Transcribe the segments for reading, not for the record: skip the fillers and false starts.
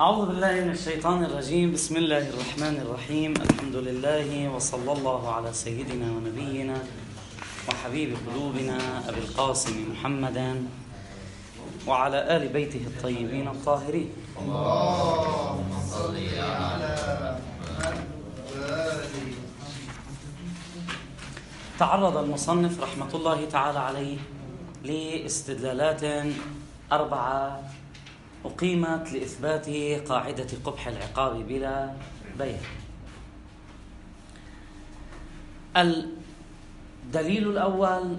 أعوذ بالله من الشيطان الرجيم. بسم الله الرحمن الرحيم. الحمد لله وصلى الله على سيدنا ونبينا وحبيب قلوبنا أبي القاسم محمدا وعلى آل بيته الطيبين الطاهرين. اللهم صل على محمد. تعرض المصنف رحمة الله تعالى عليه لاستدلالات 4 أقيمت لإثبات قاعدة قبح العقاب بلا بيع. الدليل الأول،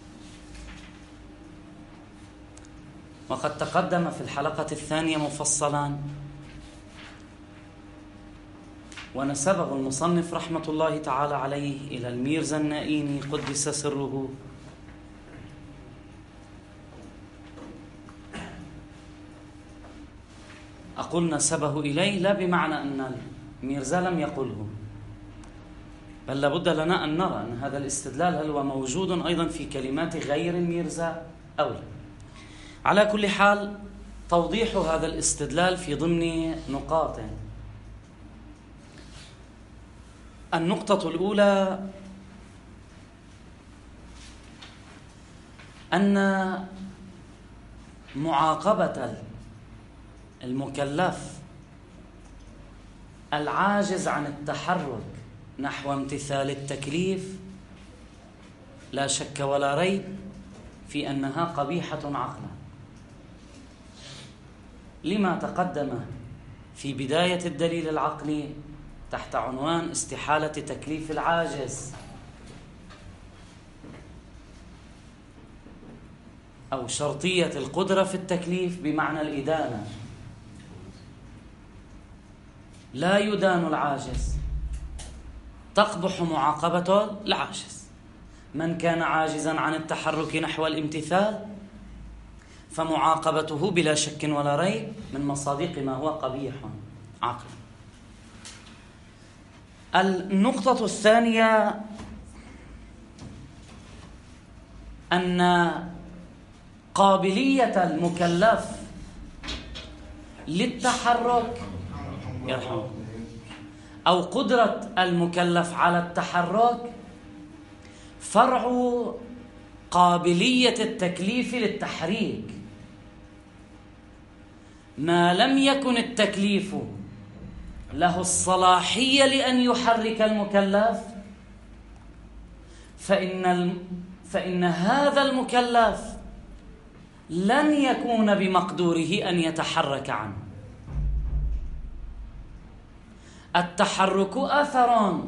وقد تقدم في الحلقة الثانية مفصلا، ونسبه المصنف رحمة الله تعالى عليه إلى الميرزا النائيني قدس سره، أقول نسبه إليه لا بمعنى أن الميرزا لم يقله، بل لابد لنا أن نرى أن هذا الاستدلال هل هو موجود أيضا في كلمات غير الميرزا أو لا. على كل حال، توضيح هذا الاستدلال في ضمن نقاط. النقطة الأولى أن معاقبة المكلف العاجز عن التحرك نحو امتثال التكليف لا شك ولا ريب في أنها قبيحة عقلا، لما تقدم في بداية الدليل العقلي تحت عنوان استحالة تكليف العاجز أو شرطية القدرة في التكليف بمعنى الإدانة. لا يدان العاجز، تقبح معاقبة العاجز. من كان عاجزا عن التحرك نحو الامتثال فمعاقبته بلا شك ولا ريب من مصادق ما هو قبيح عقلا. النقطة الثانية أن قابلية المكلف للتحرك يرحمكم أو قدرة المكلف على التحرك فرع قابلية التكليف للتحريك. ما لم يكن التكليف له الصلاحية لأن يحرك المكلف فإن هذا المكلف لن يكون بمقدوره أن يتحرك عنه. التحرك أثر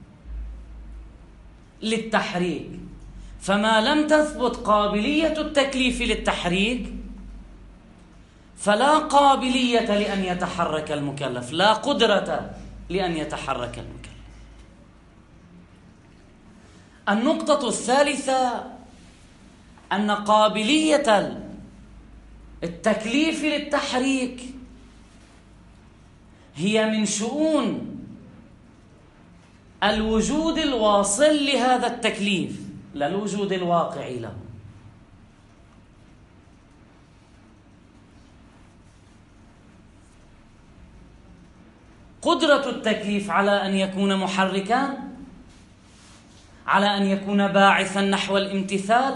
للتحريك، فما لم تثبت قابلية التكليف للتحريك فلا قابلية لأن يتحرك المكلف، لا قدرة لأن يتحرك المكلف. النقطة الثالثة أن قابلية التكليف للتحريك هي من شؤون الوجود الواصل لهذا التكليف لا الوجود الواقعي له. قدرة التكليف على أن يكون محركا، على أن يكون باعثا نحو الامتثال،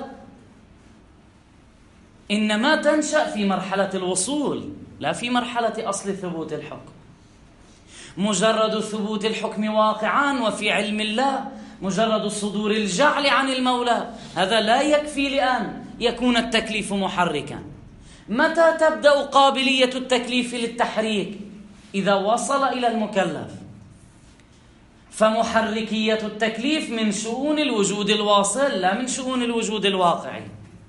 إنما تنشأ في مرحلة الوصول لا في مرحلة أصل ثبوت الحكم. مجرد ثبوت الحكم واقعا وفي علم الله، مجرد صدور الجعل عن المولى، هذا لا يكفي لأن يكون التكليف محركا. متى تبدأ قابلية التكليف للتحريك؟ إذا وصل إلى المكلف. فمحركية التكليف من شؤون الوجود الواصل لا من شؤون الوجود الواقعي.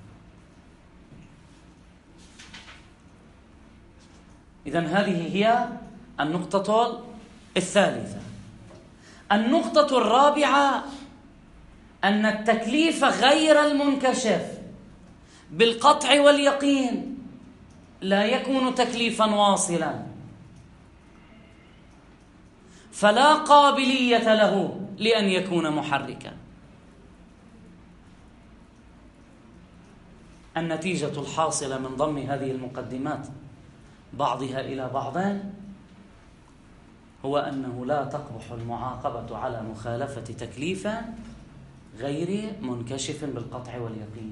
إذن هذه هي النقطة الثالثة. النقطة الرابعة أن التكليف غير المنكشف بالقطع واليقين لا يكون تكليفا واصلا، فلا قابلية له لأن يكون محركا. النتيجة الحاصلة من ضمن هذه المقدمات بعضها إلى بعض هو أنه لا تقبح المعاقبة على مخالفة تكليف غير منكشف بالقطع واليقين.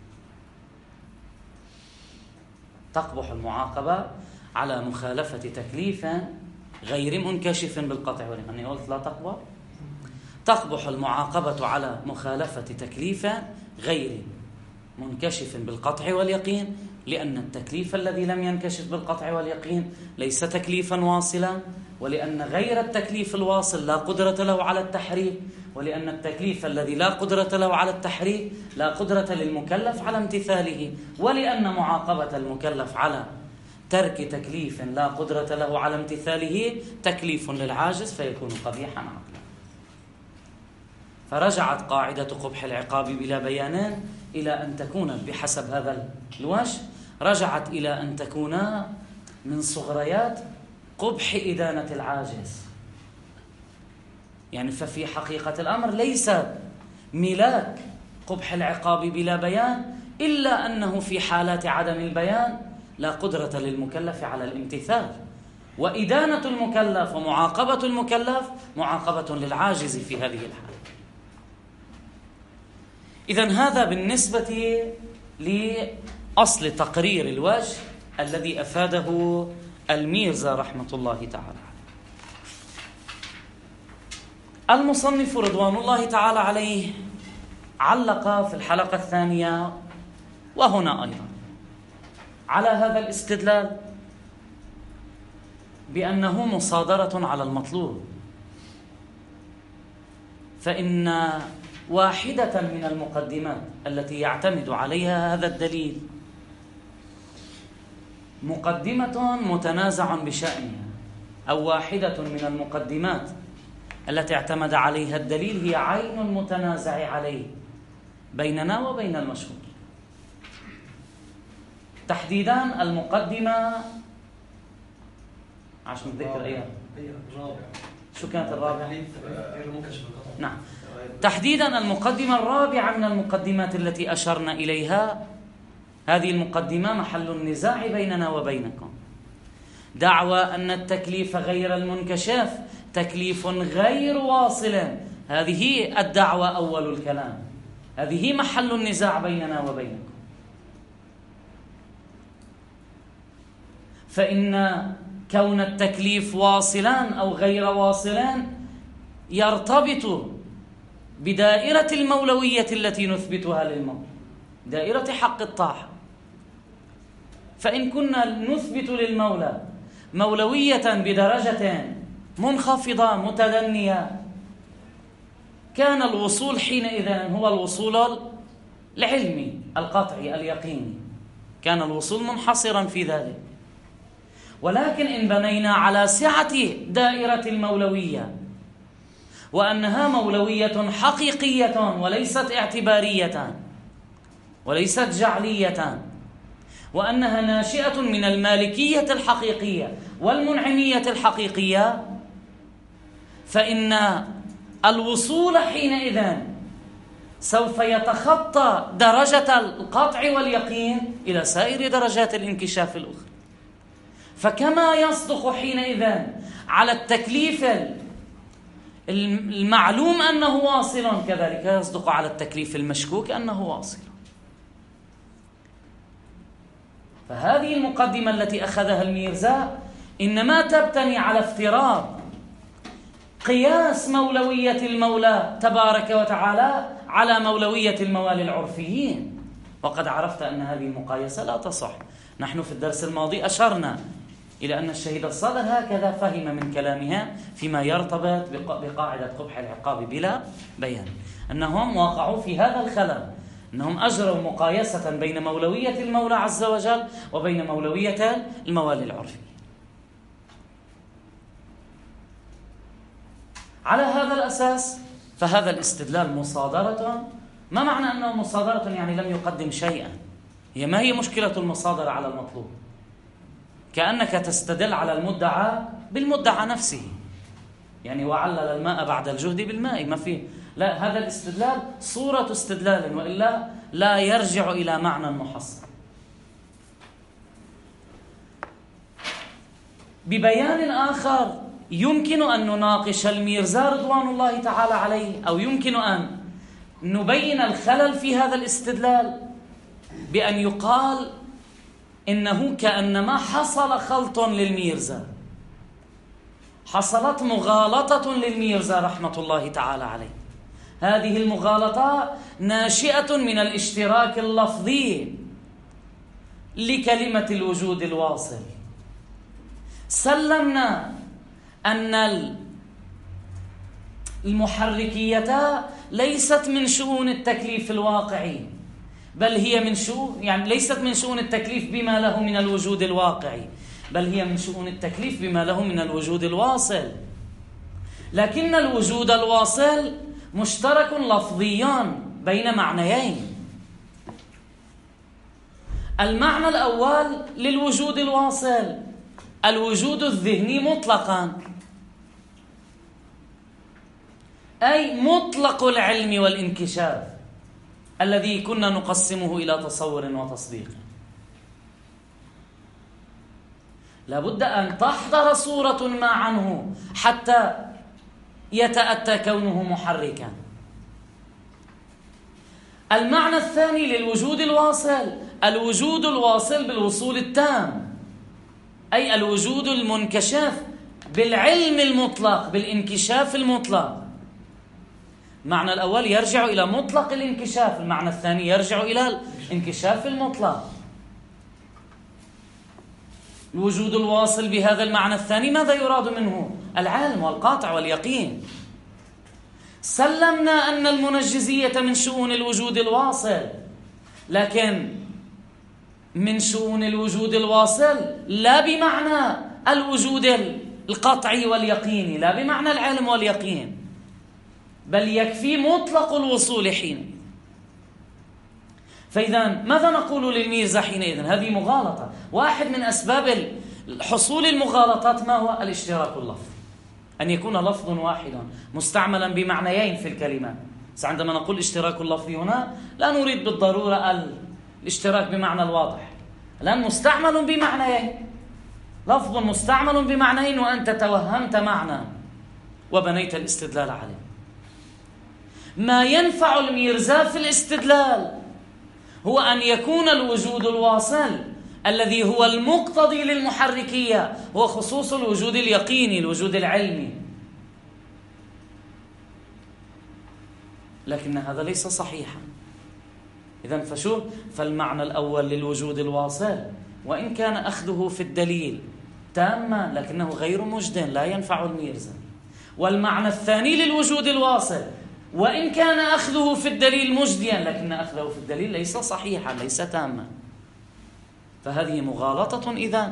تقبح المعاقبة على مخالفة تكليف غير منكشف بالقطع واليقين. أنا قلت لا تقبح. تقبح المعاقبة على مخالفة تكليف غير منكشف بالقطع واليقين، لأن التكليف الذي لم ينكشف بالقطع واليقين ليس تكليفا واصلا، ولأن غير التكليف الواصل لا قدرة له على التحريك، ولأن التكليف الذي لا قدرة له على التحريك لا قدرة للمكلف على امتثاله، ولأن معاقبة المكلف على ترك تكليف لا قدرة له على امتثاله تكليف للعاجز فيكون قبيحا عقلا. فرجعت قاعدة قبح العقاب بلا بيان إلى أن تكون بحسب هذا الوجه، رجعت إلى أن تكون من صغريات قبح إدانة العاجز. يعني ففي حقيقة الأمر ليس ملاك قبح العقاب بلا بيان، إلا أنه في حالات عدم البيان لا قدرة للمكلف على الامتثال، وإدانة المكلف ومعاقبة المكلف معاقبة للعاجز في هذه الحالة. إذن هذا بالنسبة لأصل تقرير الوجه الذي أفاده الميرزا رحمة الله تعالى. المصنف رضوان الله تعالى عليه علق في الحلقة الثانية وهنا أيضا على هذا الاستدلال بأنه مصادرة على المطلوب، فإن واحدة من المقدمات التي يعتمد عليها هذا الدليل مقدمة متنازع بشأنها، أو واحدة من المقدمات التي اعتمد عليها الدليل هي عين المتنازع عليه بيننا وبين المشهور. تحديدا المقدمة عشان نتذكر أيها شو كانت الرابعة؟ نعم، تحديدا المقدمة الرابعة من المقدمات التي أشرنا إليها. هذه المقدمة محل النزاع بيننا وبينكم. دعوى أن التكليف غير المنكشف تكليف غير واصل، هذه الدعوى أول الكلام، هذه محل النزاع بيننا وبينكم. فإن كون التكليف واصلان أو غير واصلان يرتبط بدائرة المولوية التي نثبتها للمولى، دائرة حق الطاعة. فإن كنا نثبت للمولى مولوية بدرجة منخفضة متدنية، كان الوصول حينئذ هو الوصول العلمي القطعي اليقيني، كان الوصول منحصرا في ذلك. ولكن إن بنينا على سعة دائرة المولوية وأنها مولوية حقيقية وليست اعتبارية وليست جعلية، وأنها ناشئة من المالكية الحقيقية والمنعمية الحقيقية، فإن الوصول حينئذ سوف يتخطى درجة القطع واليقين إلى سائر درجات الانكشاف الأخرى. فكما يصدق حينئذ على التكليف المعلوم أنه واصل، كذلك يصدق على التكليف المشكوك أنه واصل. فهذه المقدمة التي أخذها الميرزا إنما تبتني على افتراض قياس مولوية المولى تبارك وتعالى على مولوية الموالي العرفيين، وقد عرفت أن هذه المقايسة لا تصح. نحن في الدرس الماضي أشرنا إلى أن الشهيد الصادر هكذا فهم من كلامها فيما يرتبط بقاعدة قبح العقاب بلا بيان، أنهم وقعوا في هذا الخلل، أنهم أجروا مقايسة بين مولوية المولى عز وجل وبين مولوية الموالي العرفي. على هذا الأساس فهذا الاستدلال مصادرة. ما معنى أنه مصادرة؟ يعني لم يقدم شيئا. هي ما هي مشكلة المصادرة على المطلوب؟ كأنك تستدل على المدعى بالمدعى نفسه، يعني وعلل الماء بعد الجهد بالماء، ما فيه. لا، هذا الاستدلال صورة استدلال، وإلا لا يرجع إلى معنى محصل. ببيان آخر يمكن أن نناقش الميرزا رضوان الله تعالى عليه، أو يمكن أن نبين الخلل في هذا الاستدلال بأن يقال إنه كأنما حصل خلط للميرزا، حصلت مغالطة للميرزا رحمة الله تعالى عليه. هذه المغالطة ناشئة من الاشتراك اللفظي لكلمة الوجود الواصل. سلمنا أن المحركية ليست من شؤون التكليف الواقعي، بل هي من شؤون، يعني ليست من شؤون التكليف بما له من الوجود الواقعي، بل هي من شؤون التكليف بما له من الوجود الواصل. لكن الوجود الواصل مشترك لفظيا بين معنيين. المعنى الأول للوجود الواصل الوجود الذهني مطلقا، أي مطلق العلم والانكشاف الذي كنا نقسمه إلى تصور وتصديق. لابد أن تحضر صورة ما عنه حتى يتأتى كونه محركا. المعنى الثاني للوجود الواصل الوجود الواصل بالوصول التام، أي الوجود المنكشف بالعلم المطلق، بالانكشاف المطلق. المعنى الأول يرجع إلى مطلق الانكشاف، المعنى الثاني يرجع إلى الانكشاف المطلق. الوجود الواصل بهذا المعنى الثاني ماذا يراد منه؟ العلم والقاطع واليقين. سلمنا أن المنجزية من شؤون الوجود الواصل، لكن من شؤون الوجود الواصل لا بمعنى الوجود القطعي واليقيني، لا بمعنى العلم واليقين، بل يكفي مطلق الوصول حينئذ. فإذا ماذا نقول للميرزا حينئذ؟ هذه مغالطة. واحد من أسباب حصول المغالطات ما هو؟ الاشتراك اللفظي، أن يكون لفظ واحد مستعملا بمعنيين في الكلمات. عندما نقول اشتراك اللفظي هنا لا نريد بالضرورة الاشتراك بمعنى الواضح، لأن مستعمل بمعنيين، لفظ مستعمل بمعنيين وأنت توهمت معنى وبنيت الاستدلال عليه. ما ينفع الميرزا في الاستدلال هو أن يكون الوجود الواصل الذي هو المقتضي للمحركية هو خصوص الوجود اليقيني، الوجود العلمي. لكن هذا ليس صحيحا. إذن فالمعنى الأول للوجود الواصل وإن كان أخذه في الدليل تاما لكنه غير مجد، لا ينفع الميرزا. والمعنى الثاني للوجود الواصل وإن كان أخذه في الدليل مجديا لكن أخذه في الدليل ليس صحيحا، ليس تاما. فهذه مغالطة إذن،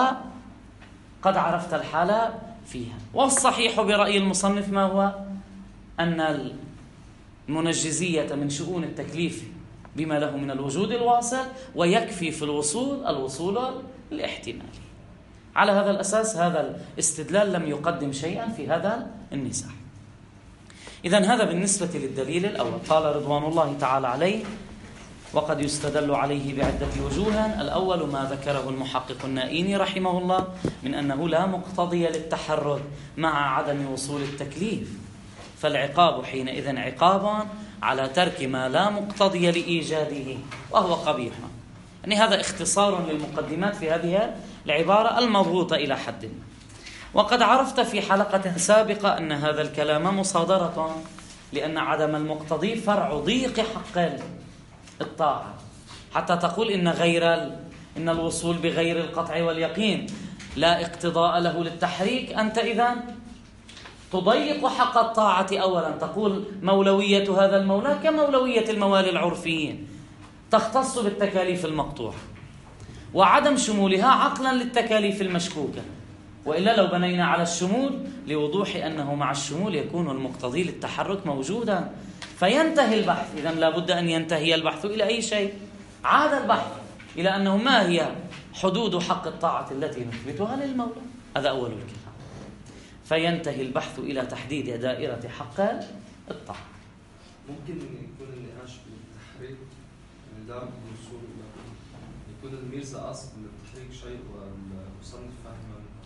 وقد عرفت الحالة فيها. والصحيح برأي المصنف ما هو؟ أن المنجزية من شؤون التكليف بما له من الوجود الواصل، ويكفي في الوصول الاحتمالي. على هذا الأساس هذا الاستدلال لم يقدم شيئا في هذا النزاع. إذن هذا بالنسبة للدليل الأول. قال رضوان الله تعالى عليه: وقد يستدل عليه بعدة وجوه. الأول ما ذكره المحقق النائيني رحمه الله من أنه لا مقتضي للتحرك مع عدم وصول التكليف، فالعقاب حينئذ عقاب على ترك ما لا مقتضي لإيجاده وهو قبيح. يعني هذا اختصار للمقدمات في هذه العبارة المضبوطة إلى حد ما. وقد عرفت في حلقة سابقة أن هذا الكلام مصادرة، لأن عدم المقتضي فرع ضيق حق الطاعة، حتى تقول إن الوصول بغير القطع واليقين لا اقتضاء له للتحريك، أنت إذن تضيق حق الطاعة. أولا تقول مولوية هذا المولى كمولوية الموالي العرفيين، تختص بالتكاليف المقطوعة، وعدم شمولها عقلا للتكاليف المشكوكة. وإلا لو بنينا على الشمول لوضوح أنه مع الشمول يكون المقتضي للتحرك موجودا، فينتهي البحث. إذن لابد أن ينتهي البحث إلى أي شيء؟ عاد البحث إلى أنه ما هي حدود حق الطاعة التي نثبتها للمولى. هذا أول الكلام. فينتهي البحث إلى تحديد دائرة حق الطاعة. ممكن يكون النقاش بالتحريك من لا الوصول يكون الميرزا أصل للتحريك شيء والمصنف فهم شيء.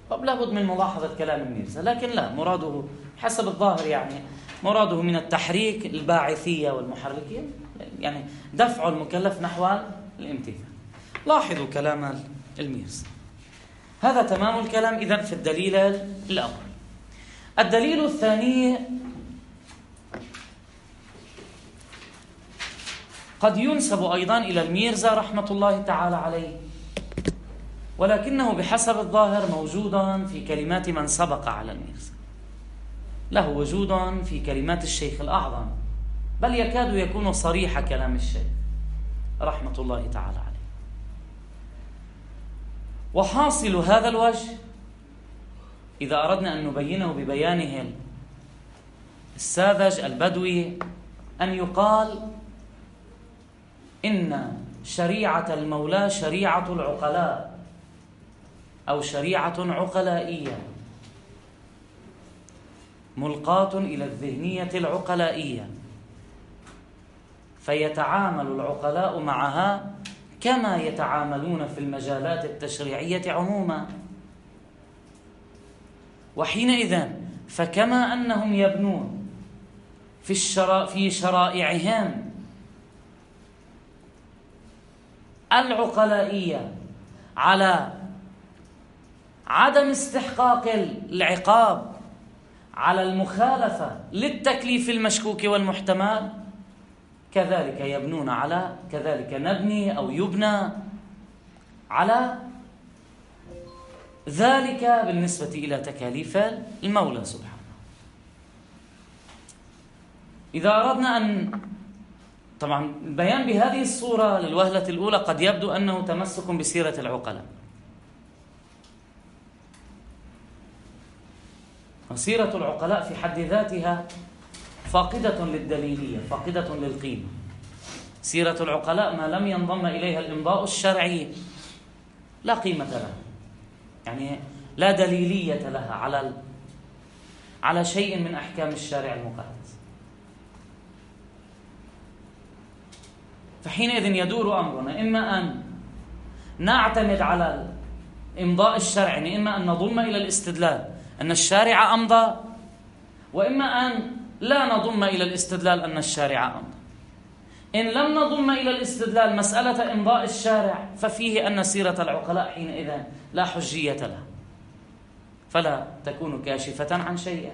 طب لابد من ملاحظة كلام الميرزا، لكن لا، مراده حسب الظاهر يعني مراده من التحريك الباعثية والمحركية، يعني دفع المكلف نحو الامتثال. لاحظوا كلام الميرزا. هذا تمام الكلام إذن في الدليل الأول. الدليل الثاني قد ينسب أيضا إلى الميرزا رحمة الله تعالى عليه، ولكنه بحسب الظاهر موجودا في كلمات من سبق على الميرزا، له وجود في كلمات الشيخ الأعظم، بل يكاد يكون صريح كلام الشيخ رحمة الله تعالى عليه. وحاصل هذا الوجه إذا أردنا أن نبينه ببيانه الساذج البدوي أن يقال إن شريعة المولى شريعة العقلاء أو شريعة عقلائية ملقاة إلى الذهنية العقلائية، فيتعامل العقلاء معها كما يتعاملون في المجالات التشريعية عموما. وحينئذ فكما أنهم يبنون في شرائعهم العقلائية على عدم استحقاق العقاب على المخالفة للتكليف المشكوك والمحتمل، كذلك نبني أو يبنى على ذلك بالنسبة إلى تكاليف المولى سبحانه. إذا أردنا أن طبعا البيان بهذه الصورة للوهلة الأولى قد يبدو أنه تمسك بسيرة العقلاء، وسيرة العقلاء في حد ذاتها فاقدة للدليلية، فاقدة للقيمة. سيرة العقلاء ما لم ينضم إليها الإمضاء الشرعي لا قيمة لها، يعني لا دليلية لها على شيء من أحكام الشارع المقدس. فحينئذ يدور أمرنا إما أن نعتمد على الإمضاء الشرعي، إما أن نضم إلى الاستدلال أن الشارع أمضى، وإما أن لا نضم إلى الاستدلال أن الشارع أمضى. إن لم نضم إلى الاستدلال مسألة إمضاء الشارع ففيه أن سيرة العقلاء حينئذ لا حجية لها، فلا تكون كاشفة عن شيء.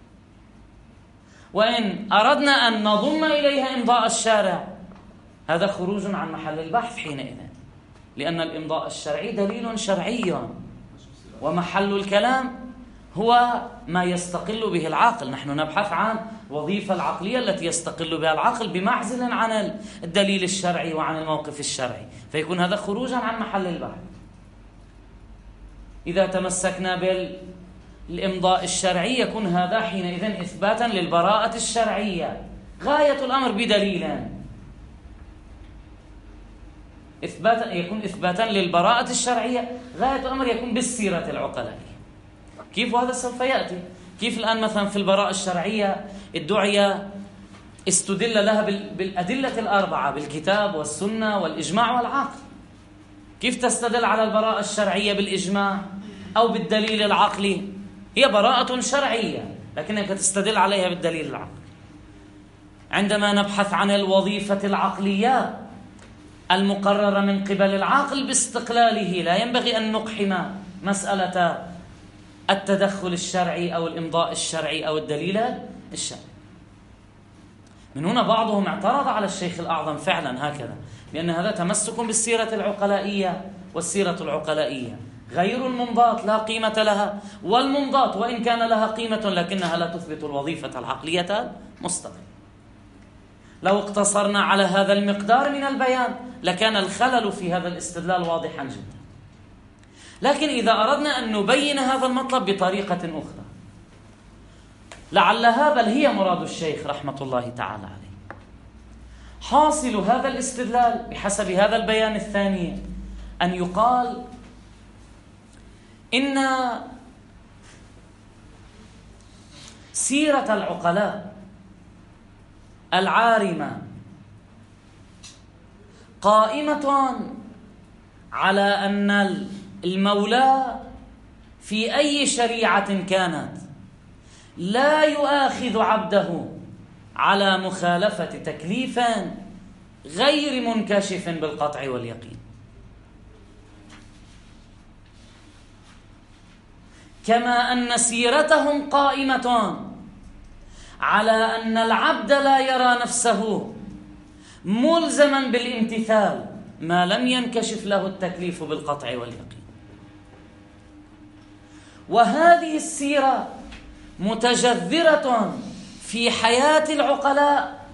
وإن أردنا أن نضم إليها إمضاء الشارع هذا خروج عن محل البحث حينئذ، لأن الإمضاء الشرعي دليل شرعي، ومحل الكلام هو ما يستقل به العاقل. نحن نبحث عن وظيفة العقلية التي يستقل بها العاقل بمعزل عن الدليل الشرعي وعن الموقف الشرعي، فيكون هذا خروجا عن محل البحث. إذا تمسكنا بالإمضاء الشرعي يكون هذا حينئذ إثباتا للبراءة الشرعية، غاية الأمر بدليل، يكون إثباتا للبراءة الشرعية، غاية الأمر يكون بالسيرة العقلائية. كيف؟ وهذا سوف يأتي. كيف الآن مثلا في البراءة الشرعية الدعية استدل لها بالأدلة الأربعة، بالكتاب والسنة والإجماع والعقل. كيف تستدل على البراءة الشرعية بالإجماع أو بالدليل العقلي؟ هي براءة شرعية لكنك تستدل عليها بالدليل العقلي. عندما نبحث عن الوظيفة العقلية المقررة من قبل العاقل باستقلاله لا ينبغي أن نقحم مسألة التدخل الشرعي أو الإمضاء الشرعي أو الدليل الشرعي. من هنا بعضهم اعترض على الشيخ الأعظم فعلا هكذا، لأن هذا تمسك بالسيرة العقلائية، والسيرة العقلائية غير المنضات لا قيمة لها، والمنضات وإن كان لها قيمة لكنها لا تثبت الوظيفة العقلية المستقلة. لو اقتصرنا على هذا المقدار من البيان لكان الخلل في هذا الاستدلال واضحا جدا. لكن إذا أردنا أن نبين هذا المطلب بطريقة أخرى لعلها بل هي مراد الشيخ رحمة الله تعالى عليه، حاصل هذا الاستدلال بحسب هذا البيان الثاني أن يقال إن سيرة العقلاء العارمة قائمة على أن المولى في أي شريعة كانت لا يؤاخذ عبده على مخالفة تكليف غير منكشف بالقطع واليقين. كما أن سيرتهم قائمة على أن العبد لا يرى نفسه ملزما بالامتثال ما لم ينكشف له التكليف بالقطع واليقين. وهذه السيرة متجذرة في حياة العقلاء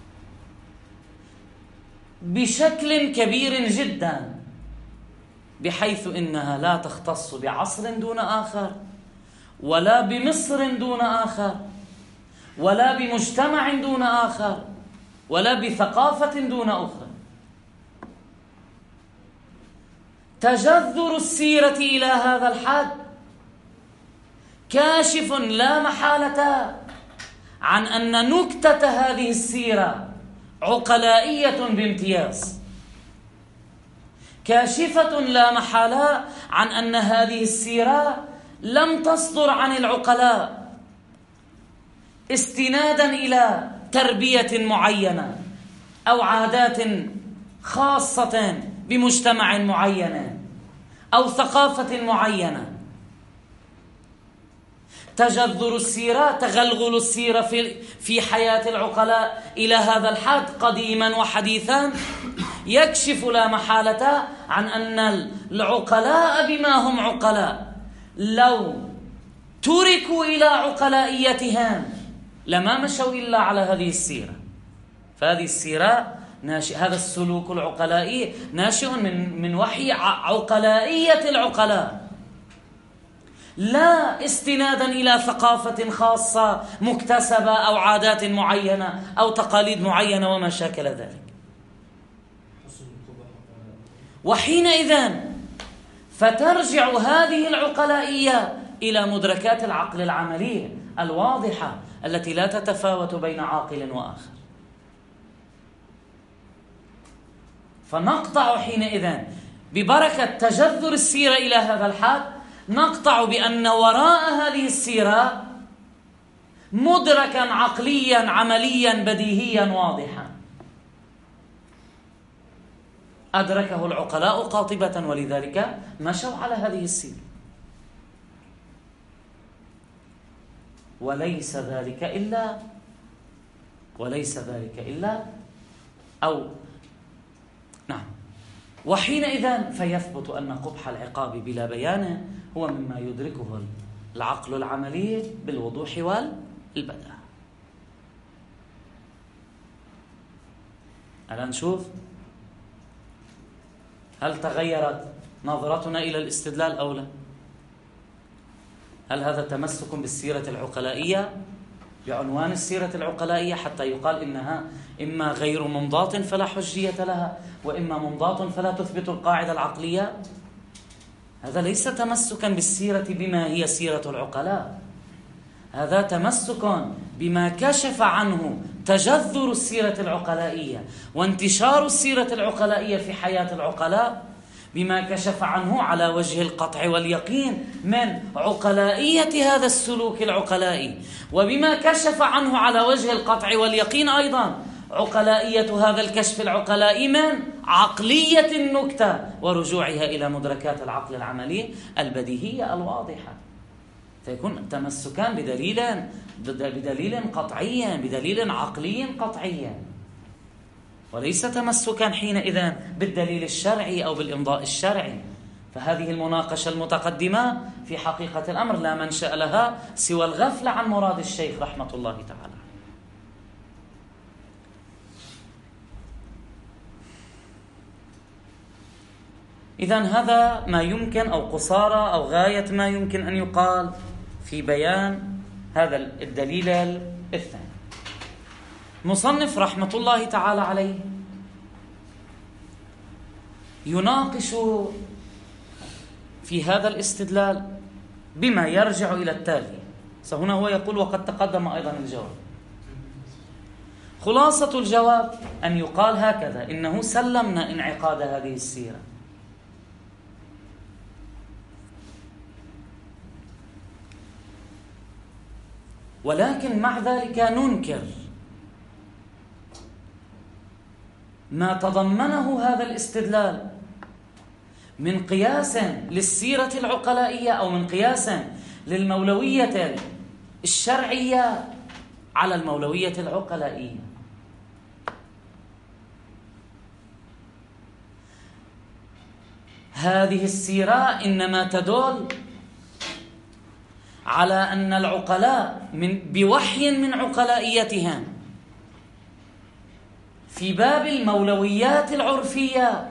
بشكل كبير جدا، بحيث إنها لا تختص بعصر دون آخر، ولا بمصر دون آخر، ولا بمجتمع دون آخر، ولا بثقافة دون أخرى. تجذر السيرة إلى هذا الحد كاشف لا محالة عن أن نكتة هذه السيرة عقلائية بامتياز، كاشفة لا محالة عن أن هذه السيرة لم تصدر عن العقلاء استنادا إلى تربية معينة أو عادات خاصة بمجتمع معين أو ثقافة معينة. تجذر السيرة، تغلغل السيرة في حياة العقلاء إلى هذا الحد قديما وحديثا يكشف لا محالة عن أن العقلاء بما هم عقلاء لو تركوا إلى عقلائيتهم لما مشوا إلا على هذه السيرة. فهذه السيرة هذا السلوك العقلائي ناشئ من وحي عقلائية العقلاء، لا استنادا إلى ثقافة خاصة مكتسبة أو عادات معينة أو تقاليد معينة وما شاكل ذلك. وحينئذ فترجع هذه العقلائية إلى مدركات العقل العملية الواضحة التي لا تتفاوت بين عاقل وآخر. فنقطع حينئذ ببركة تجذر السيرة إلى هذا الحد، نقطع بأن وراء هذه السيرة مدركا عقليا عمليا بديهيا واضحا أدركه العقلاء قاطبة، ولذلك مشوا على هذه السيرة. وليس ذلك إلا نعم. وحينئذ فيثبت أن قبح العقاب بلا بيان هو مما يدركه العقل العملي بالوضوح والبداهة. الآن نشوف هل تغيرت نظرتنا إلى الاستدلال أو لا؟ هل هذا تمسك بالسيرة العقلائية بعنوان السيرة العقلائية حتى يقال إنها إما غير ممضاة فلا حجية لها، وإما ممضاة فلا تثبت القاعدة العقلية؟ هذا ليس تمسكا بالسيرة بما هي سيرة العقلاء، هذا تمسك بما كشف عنه تجذر السيرة العقلائية وانتشار السيرة العقلائية في حياة العقلاء، بما كشف عنه على وجه القطع واليقين من عقلائية هذا السلوك العقلائي، وبما كشف عنه على وجه القطع واليقين أيضا عقلائية هذا الكشف العقلائي من عقلية النكتة ورجوعها إلى مدركات العقل العملي البديهية الواضحة. فيكون تمسكان بدليل قطعي، بدليل عقلي قطعي، وليس تمسكا حينئذ بالدليل الشرعي أو بالإمضاء الشرعي. فهذه المناقشة المتقدمة في حقيقة الأمر لا منشأ لها سوى الغفلة عن مراد الشيخ رحمة الله تعالى. إذن هذا ما يمكن أو قصارى أو غاية ما يمكن أن يقال في بيان هذا الدليل الثاني. مصنف رحمة الله تعالى عليه يناقش في هذا الاستدلال بما يرجع إلى التالي. فهنا هو يقول وقد تقدم أيضا الجواب. خلاصة الجواب أن يقال هكذا: إنه سلمنا انعقاد هذه السيرة، ولكن مع ذلك ننكر ما تضمنه هذا الاستدلال من قياس للسيرة العقلائية أو من قياس للمولوية الشرعية على المولوية العقلائية. هذه السيرة إنما تدل على أن العقلاء بوحي من عقلائيتهم في باب المولويات العرفية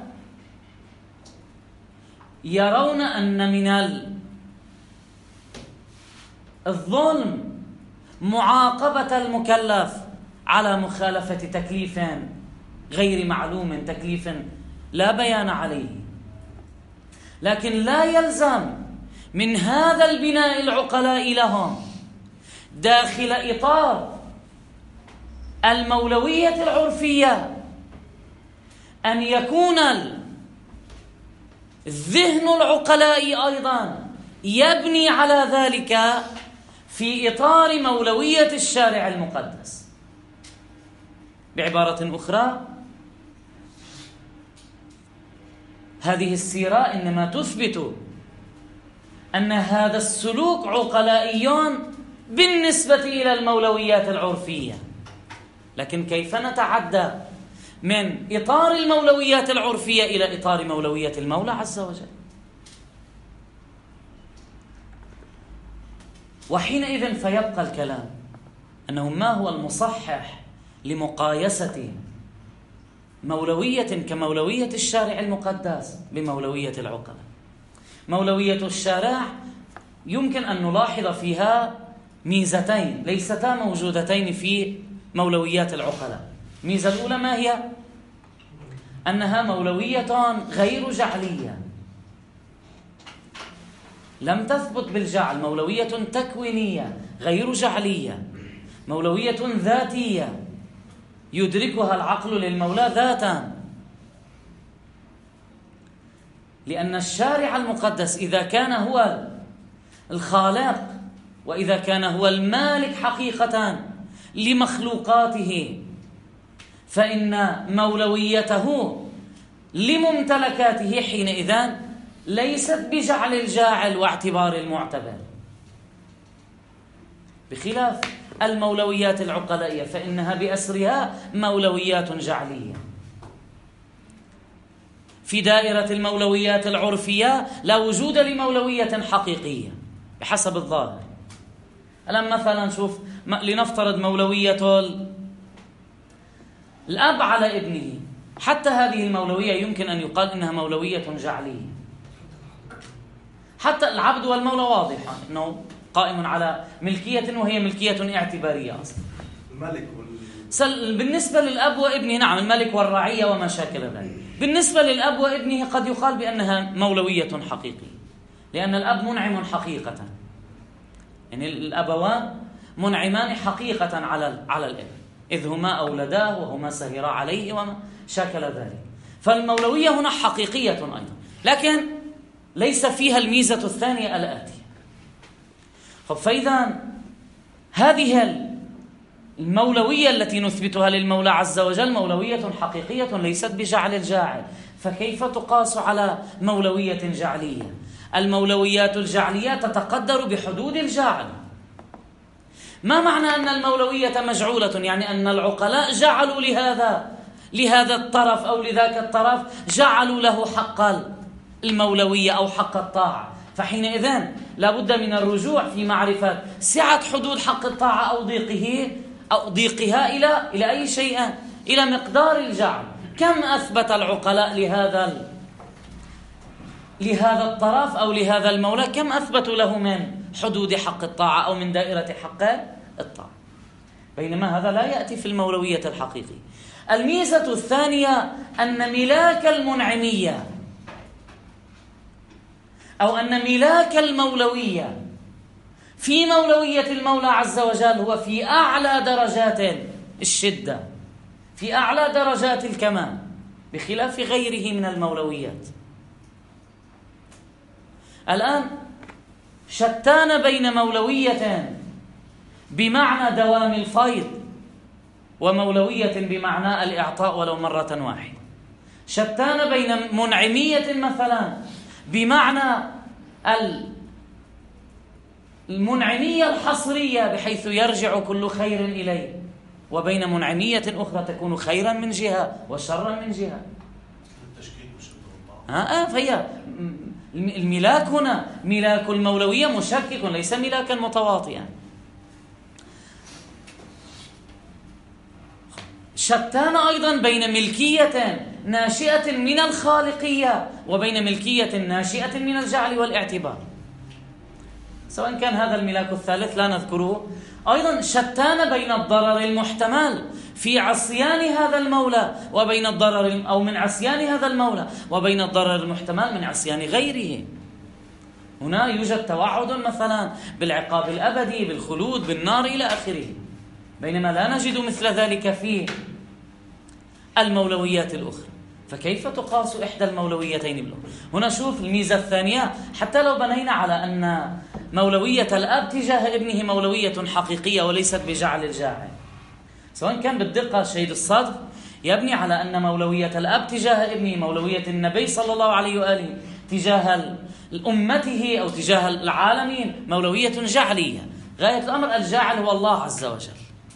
يرون أن من الظلم معاقبة المكلف على مخالفة تكليف غير معلوم، تكليف لا بيان عليه، لكن لا يلزم من هذا البناء العقلاء لهم داخل إطار المولوية العرفية أن يكون الذهن العقلاء أيضا يبني على ذلك في إطار مولوية الشارع المقدس. بعبارة أخرى، هذه السيرة إنما تثبت أن هذا السلوك عقلائي بالنسبة إلى المولويات العرفية، لكن كيف نتعدى من إطار المولويات العرفية إلى إطار مولوية المولى عز وجل؟ وحينئذ فيبقى الكلام أنه ما هو المصحح لمقايسة مولوية كمولوية الشارع المقدس بمولوية العقلاء. مولوية الشارع يمكن أن نلاحظ فيها ميزتين ليستا موجودتين في مولويات العقلاء. الميزة الأولى ما هي؟ أنها مولوية غير جعلية، لم تثبت بالجعل، مولوية تكوينية غير جعلية، مولوية ذاتية يدركها العقل للمولى ذاتا. لأن الشارع المقدس إذا كان هو الخالق وإذا كان هو المالك حقيقة لمخلوقاته، فإن مولويته لممتلكاته حينئذ ليست بجعل الجاعل واعتبار المعتبر، بخلاف المولويات العقلائية فإنها بأسرها مولويات جعلية. في دائرة المولويات العرفية لا وجود لمولوية حقيقية بحسب الظاهر. الآن مثلا شوف، لنفترض مولوية الأب على ابنه، حتى هذه المولوية يمكن أن يقال إنها مولوية جعلية. حتى العبد والمولى واضحة أنه قائم على ملكية وهي ملكية اعتبارية أصلا. الملك بالنسبة للأب وابنه نعم الملك والرعية وما شاكل ذلك. بالنسبة للأب وابنه قد يقال بأنها مولوية حقيقية، لأن الأب منعم حقيقة، يعني الأبوان منعمان حقيقة على الابن، إذ هما أولداه وهما سهرا عليه وما شاكل ذلك. فالمولوية هنا حقيقية أيضا، لكن ليس فيها الميزة الثانية الآتية. فإذا هذه المولوية التي نثبتها للمولى عز وجل مولوية حقيقية ليست بجعل الجاعل، فكيف تقاس على مولوية جعلية؟ المولويات الجعلية تتقدر بحدود الجاعل. ما معنى أن المولوية مجعولة؟ يعني أن العقلاء جعلوا لهذا الطرف أو لذاك الطرف جعلوا له حق المولوية أو حق الطاعة، فحينئذ لا بد من الرجوع في معرفة سعة حدود حق الطاعة أو ضيقها إلى أي شيء، إلى مقدار الجعل. كم أثبت العقلاء لهذا الطرف أو لهذا المولى، كم أثبتوا له من حدود حق الطاعة أو من دائرة حق الطاعة، بينما هذا لا يأتي في المولوية الحقيقية. الميزة الثانية أن ملاك المنعمية أو أن ملاك المولوية في مولوية المولى عز وجل هو في أعلى درجات الشدة، في أعلى درجات الكمال، بخلاف غيره من المولويات. الآن شتان بين مولوية بمعنى دوام الفيض، ومولوية بمعنى الإعطاء ولو مرة واحدة. شتان بين منعمية مثلا بمعنى المنعمية الحصرية بحيث يرجع كل خير إليه، وبين منعمية أخرى تكون خيرا من جهة وشرا من جهة. فهي الملاك هنا ملاك المولوية مشكك ليس ملاكا متواطئا. شتان أيضا بين ملكية ناشئة من الخالقية وبين ملكية ناشئة من الجعل والاعتبار، سواء كان هذا الملاك الثالث لا نذكره. أيضا شتان بين الضرر المحتمل في عصيان هذا المولى وبين الضرر أو من عصيان هذا المولى وبين الضرر المحتمل من عصيان غيره. هنا يوجد توعد مثلا بالعقاب الأبدي، بالخلود، بالنار إلى آخره، بينما لا نجد مثل ذلك في المولويات الأخرى. فكيف تقاس إحدى المولويتين بالأخرى؟ هنا شوف الميزة الثانية، حتى لو بنينا على أن مولوية الأب تجاه ابنه مولوية حقيقية وليست بجعل الجاعل، سواء كان بالدقة شهيد الصدر يبني على أن مولوية الأب تجاه ابنه مولوية النبي صلى الله عليه وآله تجاه أمته أو تجاه العالمين مولوية جعلية، غاية الأمر الجاعل هو الله عز وجل،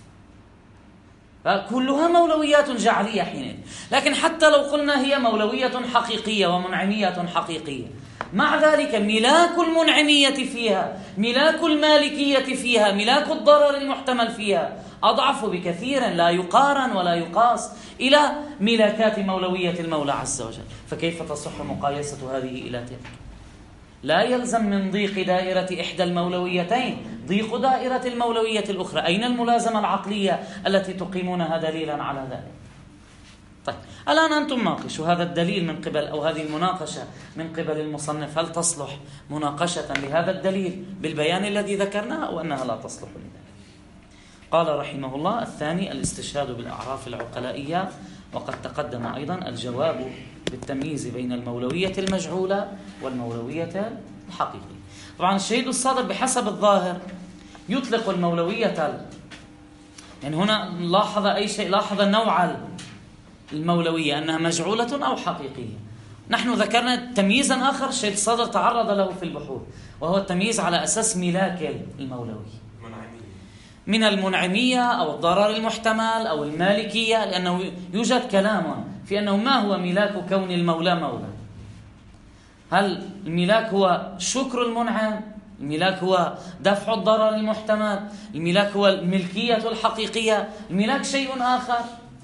فكلها مولويات جعلية حينئذ. لكن حتى لو قلنا هي مولوية حقيقية ومنعمية حقيقية، مع ذلك ملاك المنعمية فيها، ملاك المالكية فيها، ملاك الضرر المحتمل فيها أضعف بكثير، لا يقارن ولا يقاس إلى ملاكات مولوية المولى عز وجل. فكيف تصح مقايسة هذه إلى تلك؟ لا يلزم من ضيق دائرة إحدى المولويتين ضيق دائرة المولوية الأخرى. أين الملازمة العقلية التي تقيمونها دليلا على ذلك؟ طيب، الآن أنتم ناقشوا هذا الدليل من قبل، أو هذه المناقشة من قبل المصنف، هل تصلح مناقشة لهذا الدليل بالبيان الذي ذكرناه أو أنها لا تصلح لذلك؟ قال رحمه الله: الثاني الاستشهاد بالأعراف العقلائية، وقد تقدم أيضا الجواب بالتمييز بين المولوية المجعولة والمولوية الحقيقية. طبعا الشهيد الصادق بحسب الظاهر يطلق المولوية يعني هنا لاحظ أي شيء، لاحظ نوع المولوية أنها مجعولة أو حقيقية. نحن ذكرنا تمييزا آخر الشهيد الصادق تعرض له في البحوث، وهو التمييز على أساس ملاك المولوية من المنعمية أو الضرر المحتمل أو المالكية، لأنه يوجد كلام في أنه ما هو ملاك كون المولى مولى. هل الملاك هو شكر المنعم؟ الملاك هو دفع الضرر المحتمل؟ الملاك هو الملكية الحقيقية؟ الملاك شيء آخر؟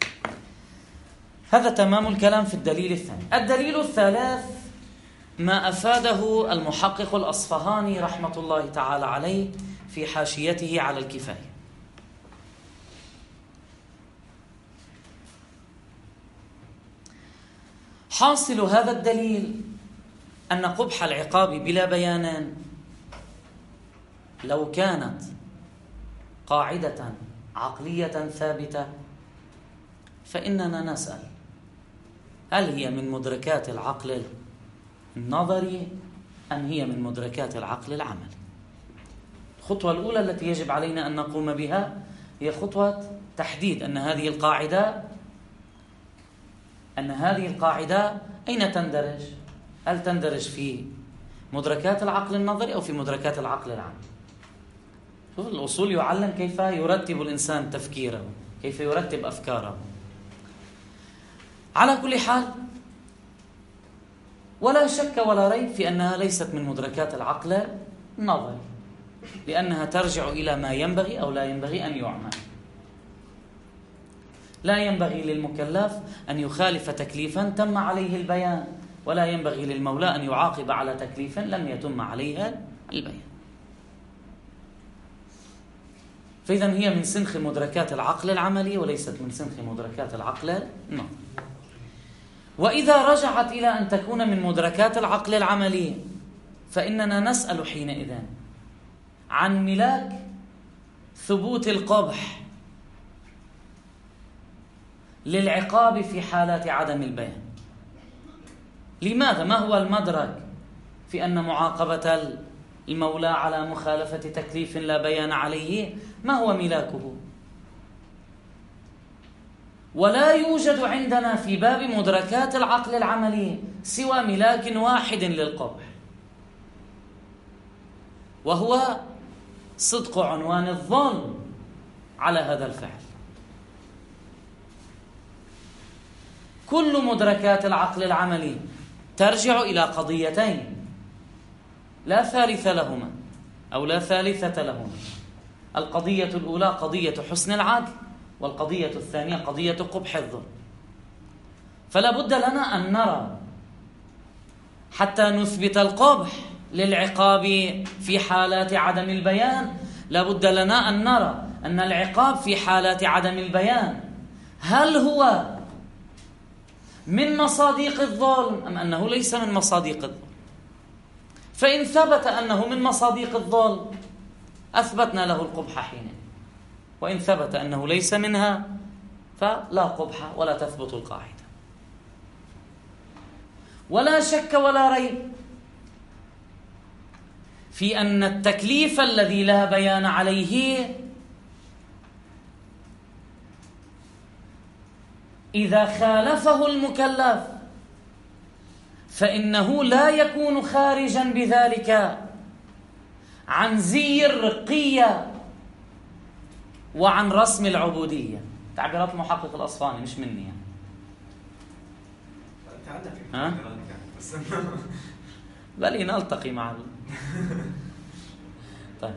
هذا تمام الكلام في الدليل الثاني. الدليل الثالث ما أفاده المحقق الأصفهاني رحمة الله تعالى عليه في حاشيته على الكفاية. حاصل هذا الدليل أن قبح العقاب بلا بيان لو كانت قاعدة عقلية ثابتة فإننا نسأل هل هي من مدركات العقل النظري أم هي من مدركات العقل العملي؟ الخطوة الأولى التي يجب علينا أن نقوم بها هي خطوة تحديد أن هذه القاعدة أين تندرج؟ هل تندرج في مدركات العقل النظري أو في مدركات العقل العملي؟ شوف الأصول يعلم كيف يرتب الإنسان تفكيره، كيف يرتب أفكاره. على كل حال ولا شك ولا ريب في أنها ليست من مدركات العقل النظري، لأنها ترجع إلى ما ينبغي أو لا ينبغي أن يعمل. لا ينبغي للمكلف أن يخالف تكليفا تم عليه البيان، ولا ينبغي للمولى أن يعاقب على تكليف لم يتم عليه البيان. فإذا هي من سنخ مدركات العقل العملي وليست من سنخ مدركات العقل النظري. وإذا رجعت إلى أن تكون من مدركات العقل العملي فإننا نسأل حينئذ عن ملاك ثبوت القبح للعقاب في حالات عدم البيان. لماذا؟ ما هو المدرك في أن معاقبة المولى على مخالفة تكليف لا بيان عليه ما هو ملاكه. ولا يوجد عندنا في باب مدركات العقل العملي سوى ملاك واحد للقبح، وهو صدق عنوان الظلم على هذا الفعل. كل مدركات العقل العملي ترجع إلى قضيتين لا ثالث لهما أو لا ثالثة لهما. القضية الأولى قضية حسن العدل، والقضية الثانية قضية قبح الظلم. فلا بد لنا أن نرى حتى نثبت القبح للعقاب في حالات عدم البيان، لا بد لنا أن نرى أن العقاب في حالات عدم البيان هل هو من مصادق الظلم أم أنه ليس من مصادق الظلم. فإن ثبت أنه من مصادق الظلم أثبتنا له القبح حينئذ، وإن ثبت أنه ليس منها فلا قبح ولا تثبت القاعدة. ولا شك ولا ريب في أن التكليف الذي لا بيان عليه إذا خالفه المكلف فإنه لا يكون خارجا بذلك عن زي الرقية وعن رسم العبودية. تعبيرات المحقق الأصفهاني مش مني يعني. بل نلتقي مع طيب.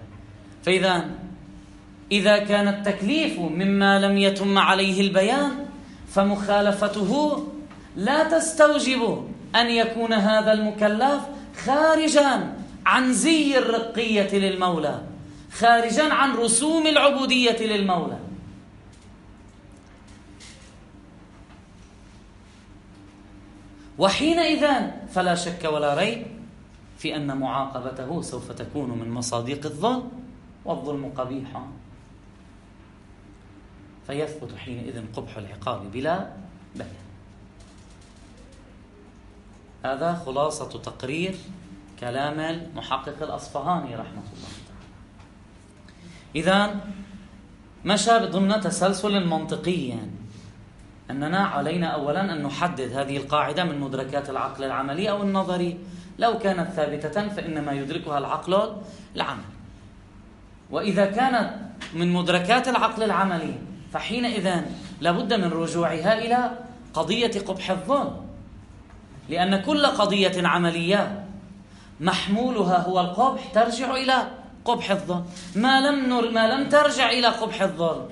إذا كان التكليف مما لم يتم عليه البيان فمخالفته لا تستوجب أن يكون هذا المكلف خارجا عن زي الرقية للمولى، خارجا عن رسوم العبودية للمولى. وحينئذ فلا شك ولا ريب في أن معاقبته سوف تكون من مصادق الظلم، والظلم قبيح، فيثبت حينئذ قبح العقاب بلا بيان. هذا خلاصة تقرير كلام المحقق الأصفهاني رحمه الله تعالى. إذن مشى ضمن تسلسل منطقي، يعني أننا علينا أولا أن نحدد هذه القاعدة من مدركات العقل العملي أو النظري. لو كانت ثابتة فإنما يدركها العقل العملي، وإذا كانت من مدركات العقل العملي فحينئذ لابد من رجوعها إلى قضية قبح الظلم، لأن كل قضية عملية محمولها هو القبح ترجع إلى قبح الظلم. ما لم ترجع إلى قبح الظلم،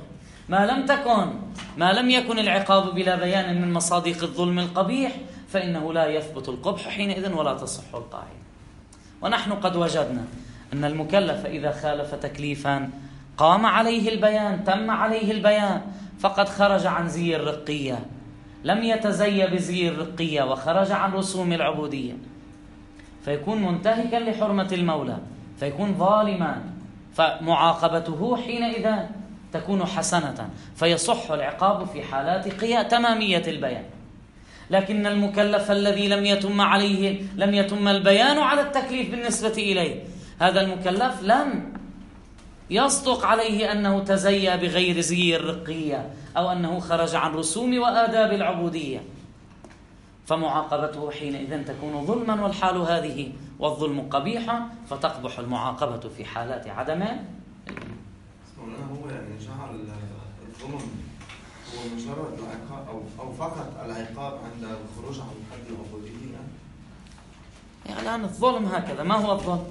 ما لم يكن العقاب بلا بيان من مصادق الظلم القبيح، فإنه لا يثبت القبح حينئذ ولا تصح القاعدة. ونحن قد وجدنا أن المكلف إذا خالف تكليفا قام عليه البيان، تم عليه البيان، فقد خرج عن زي الرقية، لم يتزي بزي الرقية وخرج عن رسوم العبودية، فيكون منتهكا لحرمة المولى، فيكون ظالما، فمعاقبته حينئذ تكون حسنة، فيصح العقاب في حالات تمامية البيان. لكن المكلف الذي لم يتم البيان على التكليف بالنسبة إليه، هذا المكلف لم يصدق عليه أنه تزيى بغير زي الرقية أو أنه خرج عن رسوم وآداب العبودية، فمعاقبته حينئذ تكون ظلما، والحال هذه والظلم قبيحة، فتقبح المعاقبة في حالات عدم البيان. هو يعني جعل الظلم هو مجرد العقاب أو فقط العقاب عند الخروج عن حد العبودية. يعني الآن الظلم هكذا. ما هو الظلم؟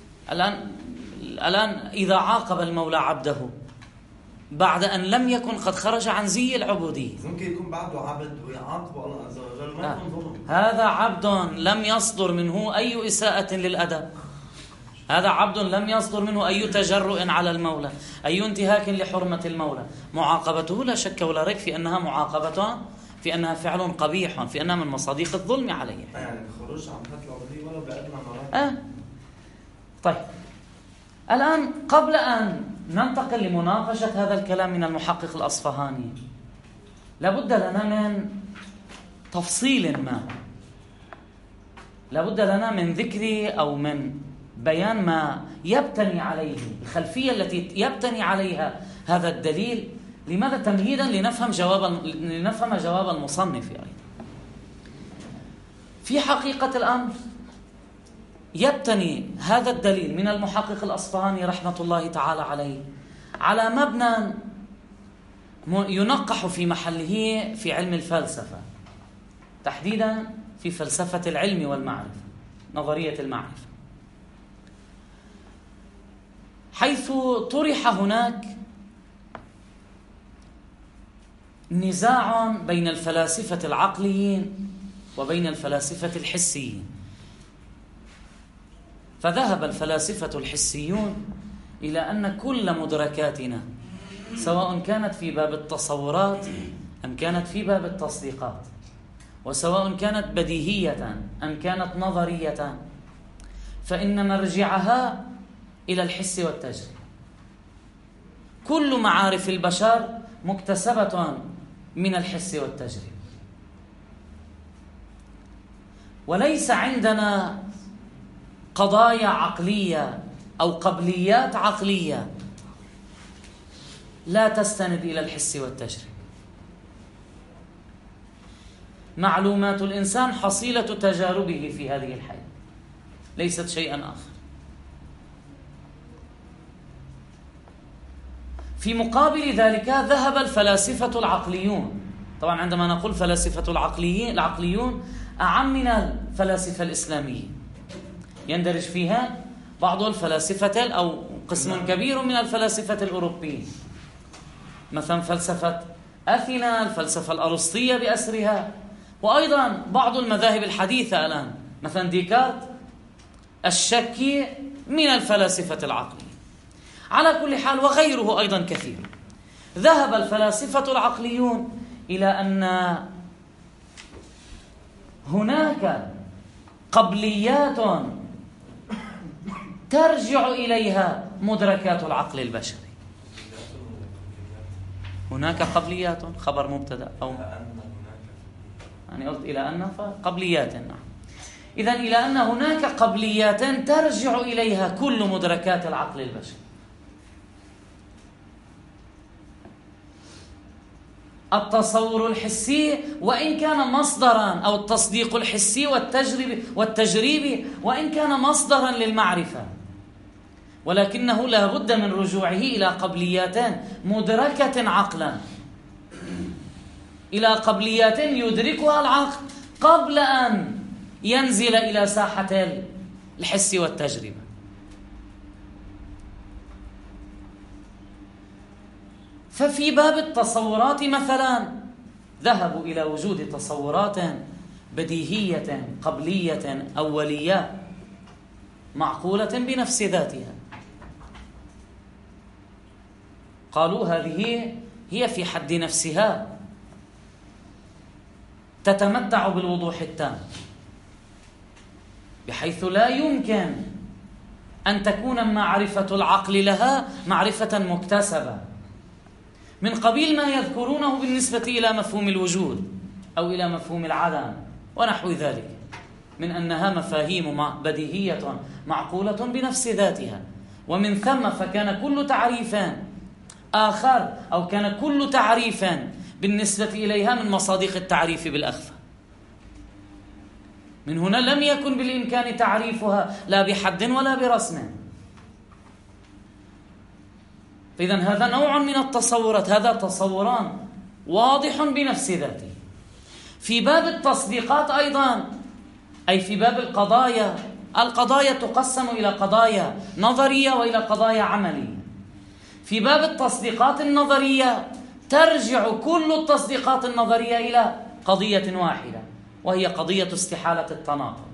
الآن إذا عاقب المولى عبده بعد أن لم يكن قد خرج عن زي العبودية، ممكن يكون بعده عبد ويعاقبه الله عز وجل، ما يكون ظلم. هذا عبد لم يصدر منه أي إساءة للأدب، هذا عبد لم يصدر منه أي تجرؤ على المولى، أي انتهاك لحرمة المولى. معاقبته لا شك ولا ريب في أنها معاقبة، في أنها فعل قبيح، في أنها من مصادق الظلم عليه. يعني الخروج عن حد العبودية ولو بأدنى مراتب. طيب، الآن قبل أن ننتقل لمناقشة هذا الكلام من المحقق الأصفهاني، لابد لنا من تفصيل ما، لابد لنا من ذكر أو من بيان ما يبتني عليه، الخلفية التي يبتني عليها هذا الدليل. لماذا؟ تمهيدا لنفهم جواب المصنف أيضا. في حقيقة الأمر يبتني هذا الدليل من المحقق الأصفهاني رحمة الله تعالى عليه على مبنى ينقح في محله في علم الفلسفة، تحديدا في فلسفة العلم والمعرفة، نظرية المعرفة، حيث طرح هناك نزاع بين الفلاسفة العقليين وبين الفلاسفة الحسيين. فذهب الفلاسفة الحسيون إلى أن كل مدركاتنا، سواء كانت في باب التصورات أم كانت في باب التصديقات، وسواء كانت بديهية أم كانت نظرية، فإن مرجعها إلى الحس والتجربة. كل معارف البشر مكتسبة من الحس والتجربة، وليس عندنا قضايا عقلية أو قبليات عقلية لا تستند إلى الحس والتجربة. معلومات الإنسان حصيلة تجاربه في هذه الحياة، ليست شيئا آخر. في مقابل ذلك ذهب الفلاسفة العقليون. طبعا عندما نقول فلاسفة العقليون أعم من الفلاسفة الإسلاميين، يندرج فيها بعض الفلاسفة أو قسم كبير من الفلاسفة الأوروبيين، مثلا فلسفة أثينا، الفلسفة الأرسطية بأسرها، وأيضا بعض المذاهب الحديثة الآن، مثلا ديكارت الشكي من الفلاسفة العقلية. على كل حال، وغيره أيضا كثير. ذهب الفلاسفة العقليون إلى أن هناك قبليات ترجع إليها مدركات العقل البشري. هناك قبليات، خبر مبتدأ، أو يعني قلت إلى أن فقبليات. نعم. إذن إلى أن هناك قبليات ترجع إليها كل مدركات العقل البشري. التصور الحسي وإن كان مصدرا، أو التصديق الحسي والتجريبي وإن كان مصدرا للمعرفة، ولكنه لا بد من رجوعه إلى قبليات مدركة عقلا، إلى قبليات يدركها العقل قبل أن ينزل إلى ساحة الحس والتجربة. ففي باب التصورات مثلا ذهبوا إلى وجود تصورات بديهية قبلية أولية معقولة بنفس ذاتها. قالوا هذه هي في حد نفسها تتمتع بالوضوح التام، بحيث لا يمكن أن تكون معرفة العقل لها معرفة مكتسبة من قبيل ما يذكرونه بالنسبة إلى مفهوم الوجود أو إلى مفهوم العدم ونحو ذلك، من أنها مفاهيم بديهية معقولة بنفس ذاتها. ومن ثم فكان كل تعريف آخر، أو كان كل تعريف بالنسبة إليها من مصادق التعريف بالأخفى. من هنا لم يكن بالإمكان تعريفها لا بحد ولا برسم. فإذن هذا نوع من التصورات، هذا تصوران واضح بنفس ذاته. في باب التصديقات أيضا، أي في باب القضايا تقسم إلى قضايا نظرية وإلى قضايا عملية. في باب التصديقات النظرية ترجع كل التصديقات النظرية إلى قضية واحدة، وهي قضية استحالة التناقض.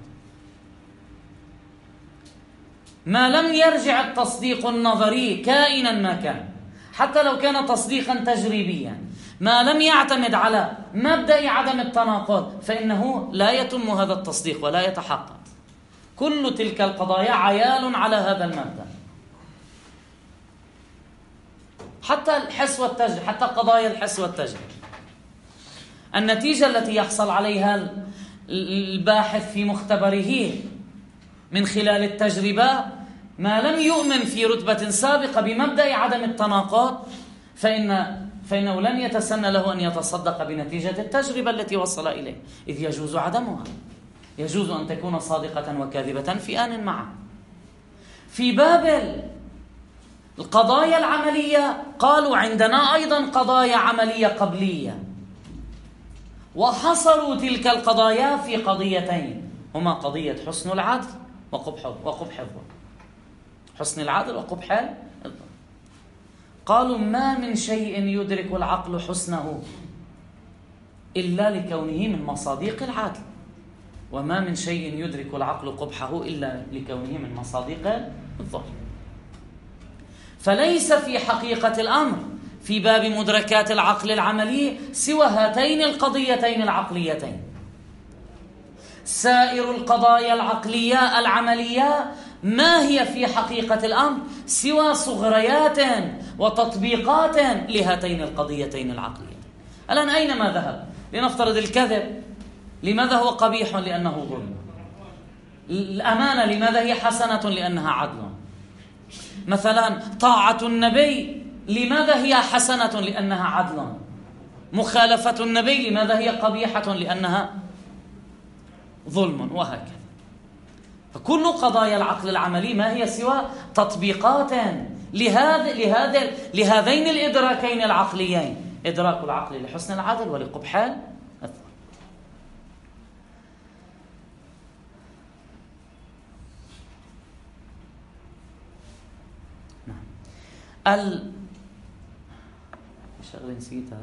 ما لم يرجع التصديق النظري كائنا ما كان، حتى لو كان تصديقا تجريبيا، ما لم يعتمد على مبدأ عدم التناقض فإنه لا يتم هذا التصديق ولا يتحقق. كل تلك القضايا عيال على هذا المبدأ، حتى الحس والتجربة، حتى قضايا الحس والتجربة. النتيجة التي يحصل عليها الباحث في مختبره من خلال التجربة ما لم يؤمن في رتبة سابقة بمبدأ عدم التناقض فإنه لن يتسنى له أن يتصدق بنتيجة التجربة التي وصل إليه، إذ يجوز عدمها. يجوز أن تكون صادقة وكاذبة في آن معا. في باب القضايا العملية قالوا عندنا أيضا قضايا عملية قبلية، وحصروا تلك القضايا في قضيتين، هما قضية حسن العدل وقبح الظلم. حسن العدل وقبح الظلم. قالوا ما من شيء يدرك العقل حسنه إلا لكونه من مصادق العدل، وما من شيء يدرك العقل قبحه إلا لكونه من مصادق الظلم. فليس في حقيقة الأمر في باب مدركات العقل العملي سوى هاتين القضيتين العقليتين. سائر القضايا العقلية العملية ما هي في حقيقة الأمر سوى صغريات وتطبيقات لهاتين القضيتين العقلية. الآن أينما ذهب، لنفترض الكذب لماذا هو قبيح؟ لأنه ظلم. الأمانة لماذا هي حسنة؟ لأنها عدل. مثلا طاعة النبي لماذا هي حسنة؟ لأنها عدل. مخالفة النبي لماذا هي قبيحة؟ لأنها ظلم، وهكذا. فكل قضايا العقل العملي ما هي سوى تطبيقات لهذين الإدراكين العقليين، إدراك العقل لحسن العدل ولقبح الظلم. شغله نسيتها.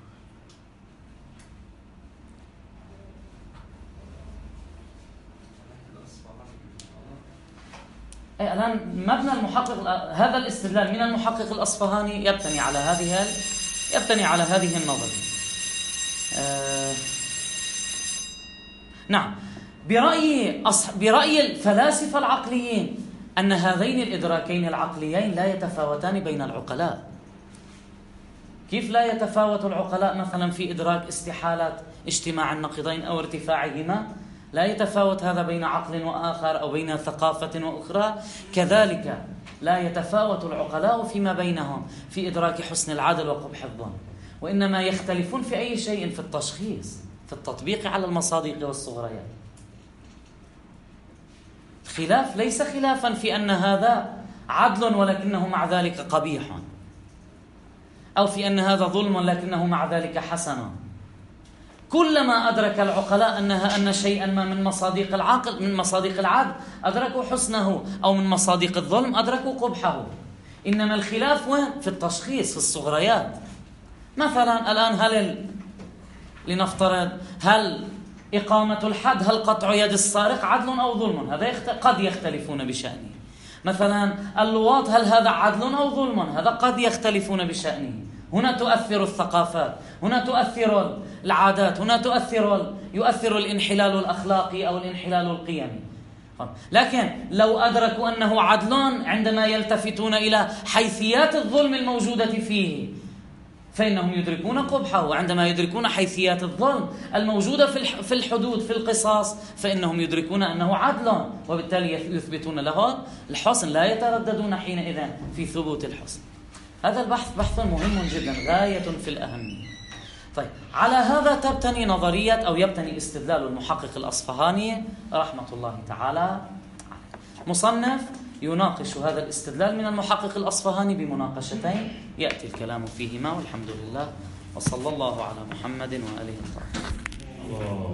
الآن مبنى المحقق هذا الاستدلال من المحقق الأصفهاني يبتني على هذه النظرية. نعم، برأي الفلاسفة العقليين أن هذين الإدراكين العقليين لا يتفاوتان بين العقلاء. كيف لا يتفاوت العقلاء مثلا في إدراك استحالة اجتماع النقيضين أو ارتفاعهما؟ لا يتفاوت هذا بين عقل وآخر أو بين ثقافة وأخرى. كذلك لا يتفاوت العقلاء فيما بينهم في إدراك حسن العدل وقبح الظن، وإنما يختلفون في أي شيء؟ في التشخيص، في التطبيق على المصادق والصغريات. خلاف ليس خلافا في أن هذا عدل ولكنه مع ذلك قبيح، أو في أن هذا ظلم لكنه مع ذلك حسن. كلما أدرك العقلاء أن شيئا ما من مصادق العقل من مصادق العدل أدركوا حسنه، أو من مصادق الظلم أدركوا قبحه. إنما الخلاف وين؟ في التشخيص، في الصغريات. مثلا الآن لنفترض هل إقامة الحد، هل قطع يد السارق عدل أو ظلم؟ هذا قد يختلفون بشأنه. مثلا اللواط هل هذا عدل أو ظلم؟ هذا قد يختلفون بشأنه. هنا تؤثر الثقافات، هنا تؤثر العادات، هنا يؤثر الانحلال الأخلاقي أو الانحلال القيمي. لكن لو أدركوا أنه عدل عندما يلتفتون إلى حيثيات الظلم الموجودة فيه فإنهم يدركون قبحه، وعندما يدركون حيثيات الظلم الموجودة في الحدود في القصاص فإنهم يدركون أنه عدل، وبالتالي يثبتون له الحسن، لا يترددون حينئذ في ثبوت الحسن. هذا البحث بحث مهم جدا غاية في الأهمية. طيب، على هذا تبتني نظرية أو يبتني استدلال المحقق الأصفهاني رحمة الله تعالى. مصنف يناقش هذا الاستدلال من المحقق الأصفهاني بمناقشتين يأتي الكلام فيهما، والحمد لله، وصلى الله على محمد وآله الطاهرين.